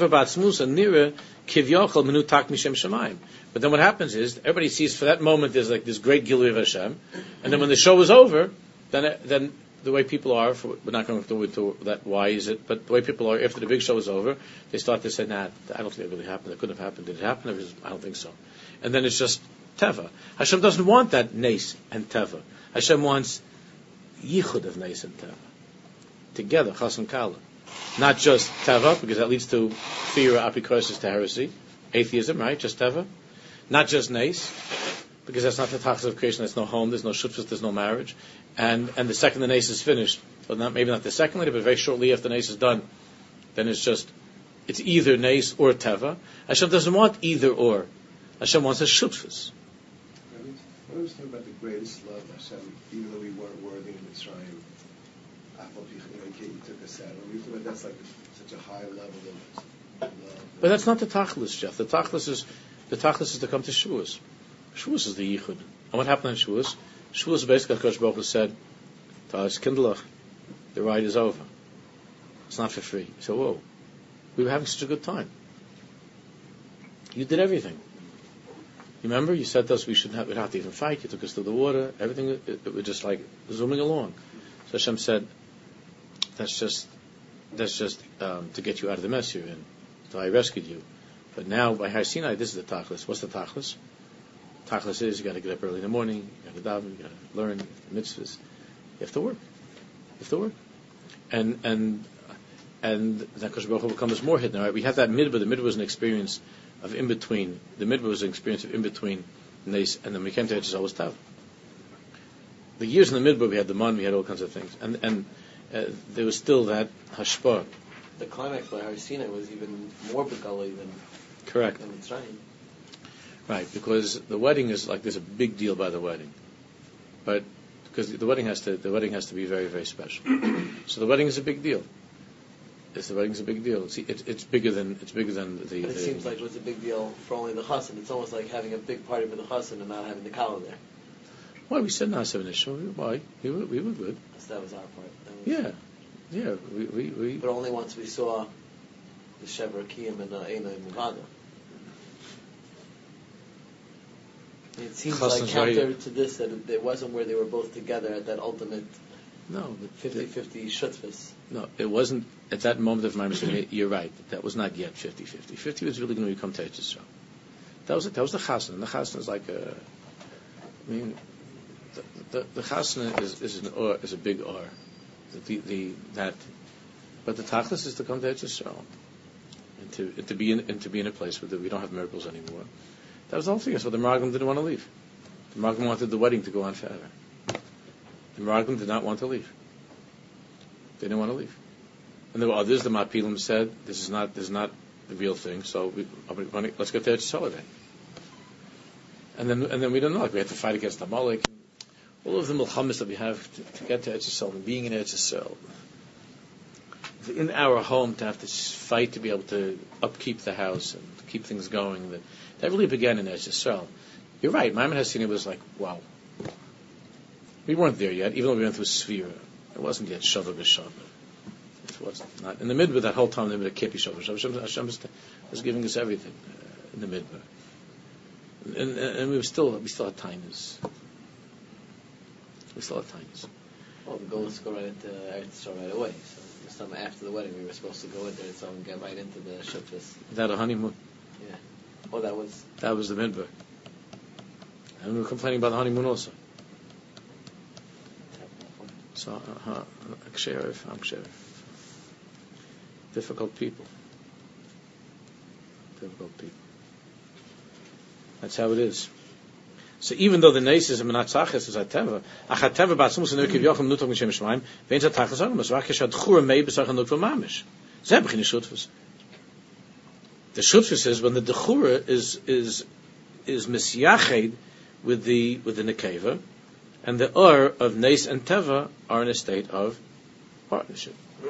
what happens is, everybody sees for that moment there's like this great Gilui of Hashem, and then when the show is over, then then the way people are, for, we're not going to go into that, why is it, but the way people are, after the big show is over, they start to say, nah, I don't think it really happened, it couldn't have happened, did it happen? I don't think so. And then it's just Teva. Hashem doesn't want that Nes and Teva. Hashem wants Yichud of Nes and Teva. Together, Chas and Kala. Not just Teva, because that leads to fear, apikosis, to heresy, atheism, right? Just Teva. Not just Nes, because that's not the tachlis of creation, there's no home, there's no shutfus, there's no marriage. And and the second the Nes is finished, but not maybe not the second later, but very shortly after the Nes is done, then it's just, it's either Nes or Teva. Hashem doesn't want either or. Hashem wants a shutfus. I was talking about the greatest love, Hashem, even though we weren't worthy in Mitzrayim. You took us out. We thought that's like such a high level of love. But that's not the tachlis, Jeff. The tachlis is the tachlis is to come to Shavuos. Shavuos is the yichud. And what happened on Shavuos? Shavuos basically, Kodesh Baruch Hu said to us, Kindlech, the ride is over. It's not for free. So, whoa, we were having such a good time. You did everything. You remember? You said to us we shouldn't have, we'd have to even fight. You took us to the water. Everything, it, it was just like zooming along. So Hashem said, that's just, that's just um, to get you out of the mess you're in. So I rescued you. But now, by Har Sinai, this is the tachlis. What's the tachlis? Tachlis is, you got to get up early in the morning, you got to daven, you got to learn the mitzvahs. You have to work. You have to work. And, and, and then Kosh Baruch Hu becomes more hidden. Right? We have that midbar. The midbar was an experience of in between. The midbar was an experience of in between Nes, and then we came to Eretz Yisrael was Tav. The years in the midbar, we had the man, we had all kinds of things, and and uh, there was still that hashpah. The climax by Har Sinai was even more begully than correct than Mitzrayim. Right, because the wedding is like there's a big deal by the wedding, but because the wedding has to the wedding has to be very very special. So the wedding is a big deal. It's, the wedding's a big deal. It's, it, it's bigger than it's bigger than the. But it the, seems like it was a big deal for only the chassan. It's almost like having a big party for the chassan and not having the kala there. Why we said Naaseh V'Nishma? Why we were we were good. So that was our part. That was Yeah, yeah. We, we, we But only once we saw the Shever Kiyam and the Eina and Muvada. It seems like Chassan's counter right. to this that it, it wasn't where they were both together at that ultimate no but fifty-fifty shutfus. No, it wasn't at that moment of my mistake. You're right. That was not yet fifty-fifty. fifty was really going to become Teretz Yisrael. That was it. That was the chasna. And the chasna is like a. I mean, the the, the chasna is is an or is a big or. The, the that, but the tachlis is to come to Eretz Yisrael and to and to be in and to be in a place where the, we don't have miracles anymore. That was the whole thing. That's why the Meraglim didn't want to leave. The Meraglim wanted the wedding to go on forever. The Meraglim did not want to leave. They didn't want to leave. And there were others. The Mapilim said, "This is not, this is not the real thing. So we, let's get there to Eretz Yisrael." And then, and then we don't know. Like we had to fight against Amalek. All of the milchamas that we have to, to get to Eretz Yisrael and being in Eretz Yisrael. In our home, to have to fight to be able to upkeep the house and keep things going. That, that really began in Eretz Yisrael. You're right. Maimon Hasini was like, wow. We weren't there yet, even though we went through Sfira. It wasn't yet Shavah B'Shavah. It was not. In the midbar, that whole time, in the midbar, Kepi Shavah B'Shavah. Hashem, Hashem was, was giving us everything uh, in the midbar. And, and we were still, we still had tinies. We still had tinies. Well, the goal was to go right into Eretz Yisrael right away. So this time after the wedding, we were supposed to go in there and get right into the shutfus. Without a honeymoon. Yeah. Oh, that was. That was the midbar. And we were complaining about the honeymoon also. So, uh, Aksherif, I'm Aksherif. Difficult people. Difficult people. That's how it is. So even though the Nes is a Menatzachis is a Teva, Achat Teva Batzumus and Nerkiv Yochim Nutok Mishem Shemaim, Vein Zatachas Agamas, Rakesh Adchur Mei Besach and Nukva Mamish. Zeh B'chini Shutfus. The Shutfus is when the Dechura is is is Misyached with the with the Nekeva, and the Ur of Nes and Teva are in a state of partnership.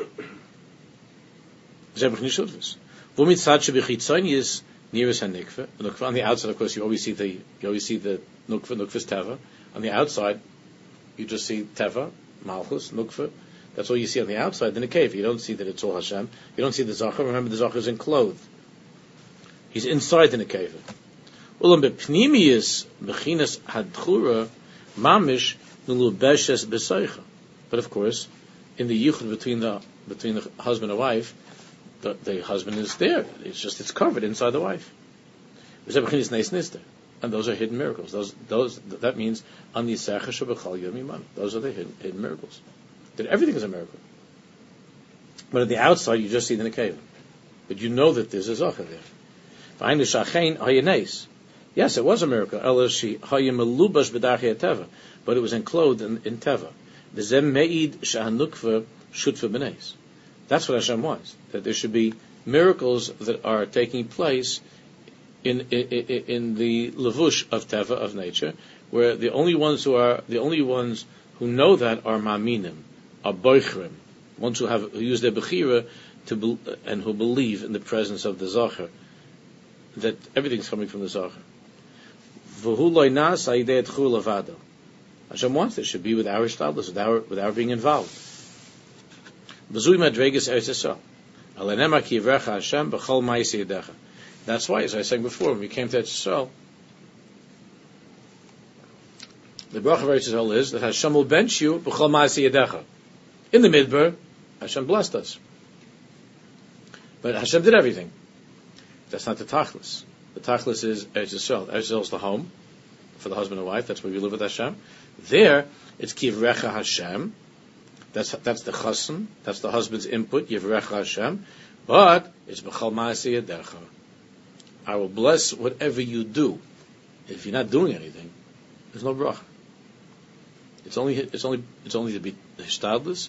Zeh B'chini Shutfus. V'mit Tzad Shebichitzoni is nearest and Nikva. On the outside, of course, you always see the you always see the Nukva, Nukva's Teva. On the outside, you just see Teva, Malchus, Nukva. That's all you see on the outside. The Nekeva, you don't see that it's all Hashem. You don't see the Zachar. Remember, the Zachar is enclosed. He's inside the Nekeva. Ulam bepnimiyus bechinas hadchura mamish nulubeshes besaycha. But of course, in the yichud between the between the husband and wife, the, the husband is there. It's just it's covered inside the wife. And those are hidden miracles. Those those that means on the those are the hidden, hidden miracles. That everything is a miracle. But at the outside, you just see the nekeva. But you know that there's a zachar there. Yes, it was a miracle. But it was enclosed in, in teva. That's what Hashem wants. That there should be miracles that are taking place in in, in the levush of teva, of nature, where the only ones who are the only ones who know that are ma'aminim, are boichrim, ones who have who use their bechira to be, and who believe in the presence of the zachar, that everything's coming from the zachar. V'hu lo nas ha'idei etchul avado. Hashem wants it should be with our status, with our with our being involved. B'zui madregas eretz Yisrael. Alenema ki yivrecha Hashem b'chol ma'aseh yadecha. That's why, as I was saying before, when we came to Eretz Yisrael, The bracha of Eretz Yisrael is that Hashem will bench you b'chol ma'aseh yadecha. In the midbar, Hashem blessed us. But Hashem did everything. That's not the tachlis. The tachlis is Eretz Yisrael. Eretz Yisrael is the home for the husband and wife. That's where we live with Hashem. There, it's Kivrecha Hashem. That's that's the chassan. That's the husband's input. Yivrecha Hashem. But it's b'chol ma'aseh yadecha. I will bless whatever you do. If you're not doing anything, there's no bracha. It's only it's only it's only to be hishtadlus,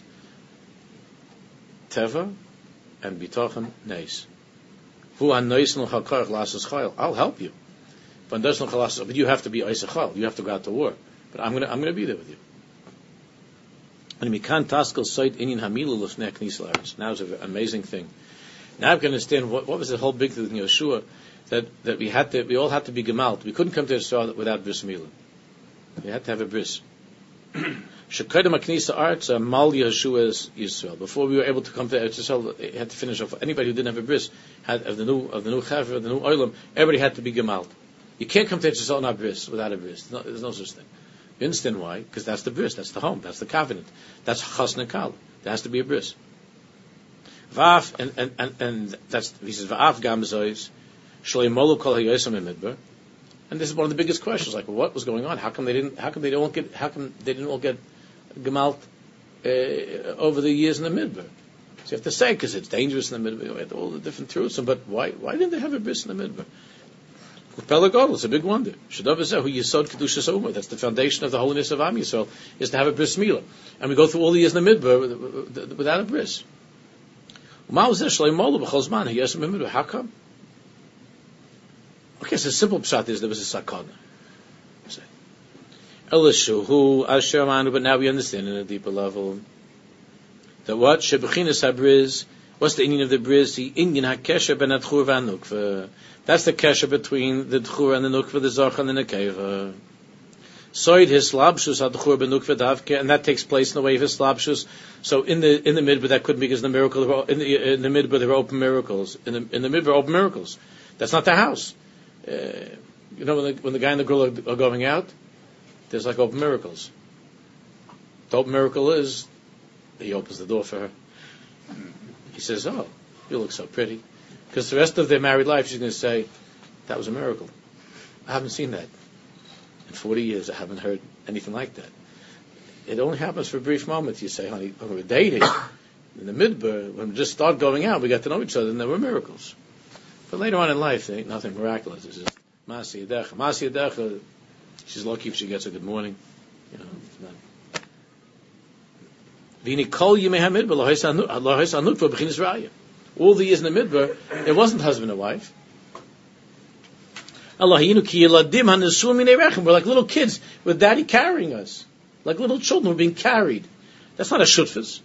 teva, and bitachon neis. Hu hanois no chakarach lasas chayil. I'll help you, but there's no chalasas. But you have to be oisachal. You have to go out to war. But I'm gonna I'm gonna be there with you. And we can't taskel site inyan hamilu lefnei knisel aretz. Now it's an amazing thing. Now I can understand what what was the whole big thing in Yeshua that that we had to we all had to be gemalt. We couldn't come to Yisrael without bris milah. We had to have a bris. Shekadem aknisa artza mal Yeshua Yisrael. Before we were able to come to Eretz Yisrael, it had to finish off. Anybody who didn't have a bris had of the new of the new chaver, of the new oilam. Everybody had to be gemalt. You can't come to Eretz Yisrael without bris, without a bris. No, there's no such thing. You understand why? Because that's the bris, that's the home, that's the covenant, that's chasna kal. There has to be a bris. Va'af and and and, and that's he says va'af gam zois shleimolu kol hayosam imidbar. And this is one of the biggest questions. Like, what was going on? How come they didn't? How come they don't get? How come they didn't all get gemalt uh, over the years in the midbar? So you have to say because it's dangerous in the midbar. We had all the different truths. But why? Why didn't they have a bris in the midbar? Pelagol, it's a big wonder. Shadav Zeh, who Yisod Kedushas Umah. That's the foundation of the holiness of Am Yisrael, is to have a bris milah. And we go through all the years in the midbar without a bris. How come? Okay, so the simple pshat is there was a sakana. Elishu, Asher Manu, but now we understand in a deeper level that what Shebechinas Habriz, what's the Indian of the Briz? The Indian Hakesha ben Adchur v'Anukva. That's the kesher between the Dchur and the Nukva, the Zarcha and the Nekeva. Soid his slabshus Adchur ben Nukva davke, and that takes place in the way of his slabshus. So in the in the midbar that couldn't be because the miracle in the in the midbar there were open miracles. In the in the midbar open miracles. That's not the house. Uh, you know when the, when the guy and the girl are, are going out, there's like open miracles. The open miracle is he opens the door for her. He says, "Oh, you look so pretty." Because the rest of their married life, she's going to say, that was a miracle. I haven't seen that. In forty years, I haven't heard anything like that. It only happens for a brief moment. You say, honey, when we're dating, in the midbar, when we just start going out, we got to know each other, and there were miracles. But later on in life, there ain't nothing miraculous. It's just, Masi Yadecha. Masi Yadecha, she's lucky if she gets a good morning. You know, V'ini kol yimei hamidbar, lo hais anukva b'chinas raya. All the years in the midbar, it wasn't husband and wife. We're like little kids with daddy carrying us. Like little children, we're being carried. That's not a shutfas.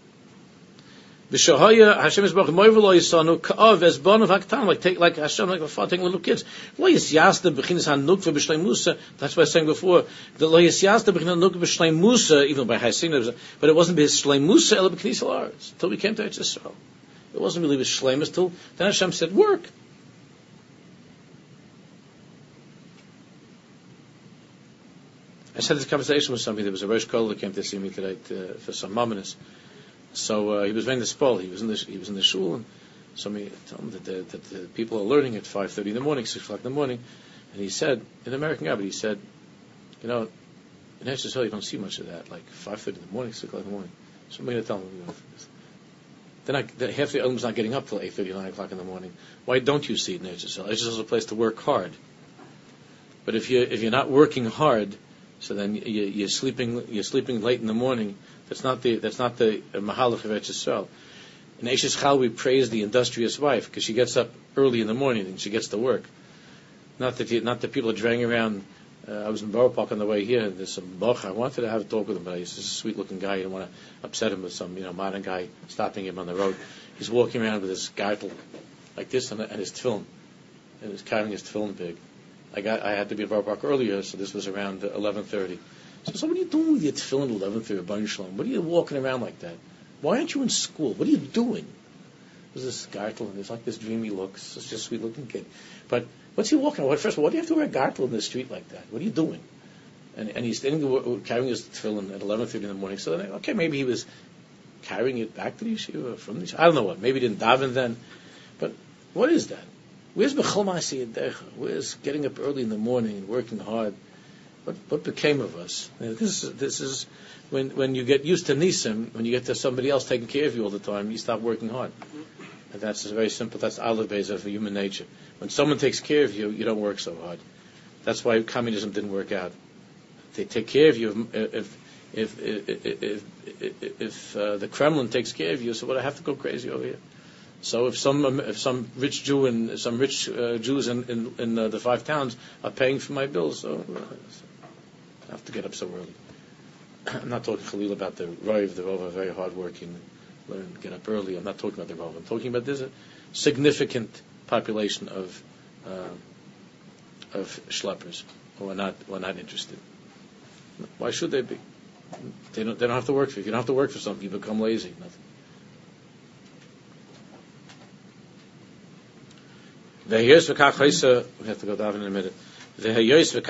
Like take like Hashem, like the father taking little kids. That's why I was saying before. The even by Hasin, but it wasn't b'shleim musa ela b'knisel aretz until we came to Eretz Yisrael. It wasn't really b'shleimus till then Hashem said, work. I just had this conversation with somebody. There was a Rosh Kol that came to see me today to, for some mamonis. So uh, he was wearing the spol. He was in the he was in the shul, and somebody told him that the, that the people are learning at five thirty in the morning, six o'clock in the morning. And he said, in American Gabbard, he said, you know, in Eretz Yisrael you don't see much of that. Like five thirty in the morning, six o'clock in the morning. Somebody to tell him. You know, Then I, the, half the Olam's not getting up till eight thirty, nine o'clock in the morning. Why don't you see it in Eretz Yisrael? Eretz Yisrael is a place to work hard. But if you if you're not working hard, so then you, you're sleeping you're sleeping late in the morning. That's not the that's not the mahalach of Eretz Yisrael. In Eishes Chal we praise the industrious wife because she gets up early in the morning and she gets to work. Not that you, not that people are dragging around. Uh, I was in Borough Park on the way here. There's some boch. I wanted to have a talk with him, but he's just a sweet-looking guy. I didn't want to upset him with some, you know, modern guy stopping him on the road. He's walking around with his gartel like this and, and his tefillin, and he's carrying his tefillin big. I got. I had to be in Borough Park earlier, so this was around eleven thirty. So, so what are you doing with your tefillin at eleven thirty, Baruch Shalom? What are you walking around like that? Why aren't you in school? What are you doing? There's this gartel, and there's like this dreamy look. It's just a sweet-looking kid, but. What's he walking around? First of all, why do you have to wear a gartel in the street like that? What are you doing? and, and he's standing there carrying his tefillin at eleven thirty in the morning. So then, okay, maybe he was carrying it back to the yeshiva, from the yeshiva. I don't know what. Maybe he didn't daven then. But what is that? Where's B'chol Ma'aseh Yadecha? Where's getting up early in the morning and working hard? What what became of us? This is, this is when when you get used to nisim, when you get to somebody else taking care of you all the time, you stop working hard. And that's very simple. That's aleph beis of human nature. When someone takes care of you, you don't work so hard. That's why communism didn't work out. They take care of you. If if if if, if, if uh, the Kremlin takes care of you, so what? I have to go crazy over here. So if some if some rich Jew and some rich uh, Jews in in, in uh, the five towns are paying for my bills, so uh, I have to get up so early. I'm not talking Khalil about the Rav, the Rav are very hardworking, learn get up early. I'm not talking about the Rav. I'm talking about there's a significant population of uh, of schleppers who are not who are not interested. Why should they be? They don't they don't have to work for you. If you don't have to work for something, you become lazy. Nothing. We have to go down in a minute. That's what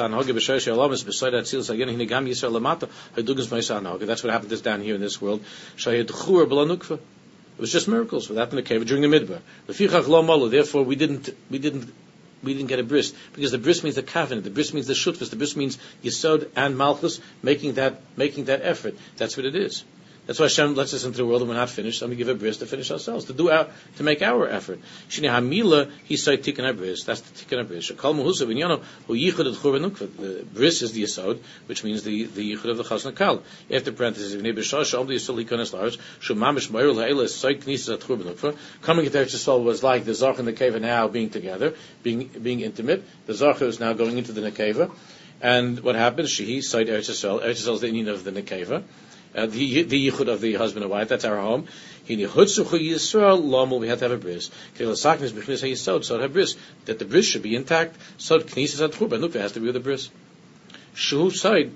happened to us down here in this world. It was just miracles without the cave during the midbar. Therefore, we didn't, we didn't, we didn't get a bris, because the bris means the covenant, the bris means the shutfus, the bris means Yesod and Malchus making that, making that effort. That's what it is. That's why Hashem lets us into the world and we're not finished. So we give a bris to finish ourselves, to do our, to make our effort. Shini Hamila, he said tikkun bris. That's the tikkun bris. Shekal Muhusa Vinyano, who yichud at Chur Benukva. The bris is the Yesod, which means the the yichud of the Chasna Kal. After parentheses, V'nei B'shah Shom the Yisrael Likonas Lars. Shumamish Moirul Ha'ela Soy Knisas at Chur Benukva. Coming to Eretz Yisrael was like the Zach and the Nekeva now being together, being being intimate. The Zach is now going into the Nekeva, and what happens? Shehi Soy Eretz Yisrael. Eretz Yisrael is the Indian of the Nekeva. Uh, the the yichud of the husband and wife, that's our home. We have to have a bris. So have bris. That the bris should be intact. So knisas at churban has to be with the bris. Shu side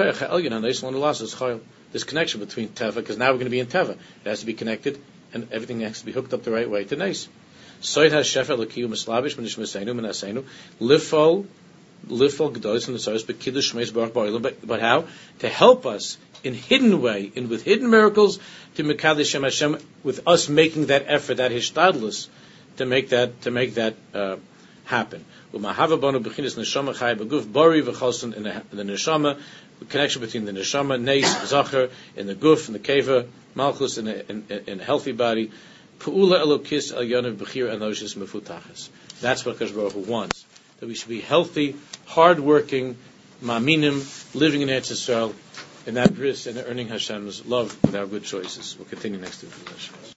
this connection between teva, because now we're going to be in teva. It has to be connected, and everything has to be hooked up the right way to nice. Soid has shefa l'kiyum eslavish manish meseinu menasenu lifol lifol gedolos in the source, but kiddush shmeis baruch ba'olam. But but how to help us in hidden way, and with hidden miracles, to mekadesh Shem Hashem, with us making that effort, that hishtadlus, to make that to make that uh, happen. Umahava b'chinas neshama chay b'guf bari v'chalson in the neshama, the connection between the neshama, neis, zacher, in the guf, in the keva, malchus, in a, in, in a healthy body. Pu'ula elokis el yonav b'chir anoshis mefutachas. That's what Kadosh Baruch Hu wants. That we should be healthy, hard-working, ma'aminim, living in Eretz Yisrael, in that bris and earning Hashem's love with our good choices. We'll continue next to the